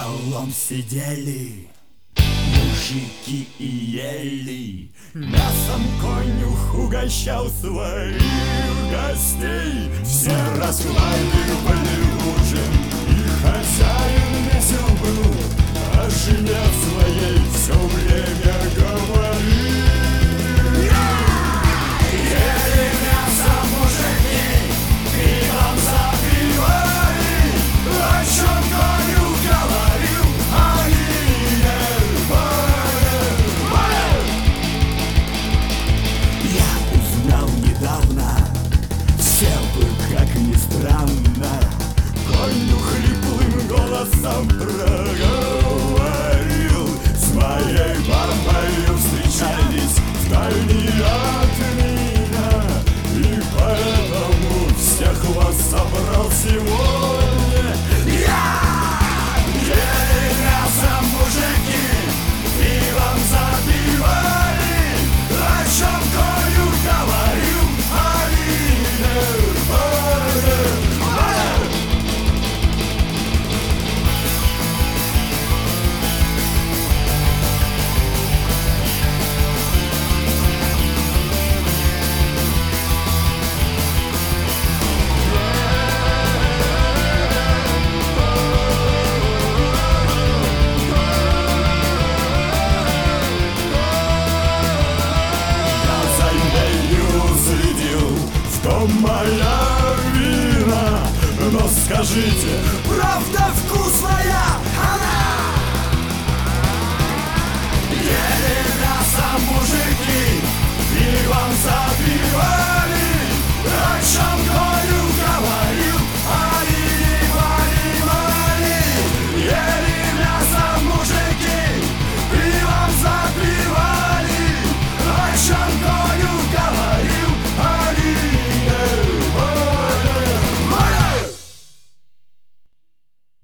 столом сидели мужики и ели. Мясом конюх угощал своих гостей. Все расхваливали ужин, и хозяин весел был, о жене своей все время говорил. Ели мясо мужики, пивом запивали, о чем конюх говорил, они не понимали. Я узнал недавно, все бы, как ни странно, конюх хриплым голосом проговорил: с моей бабой встречались вдали от меня, и поэтому всех вас собрал сегодня я. Ели мясо мужики, пивом запивали, о чем конюх говорил, они не понимали. Что моя вина, но скажите,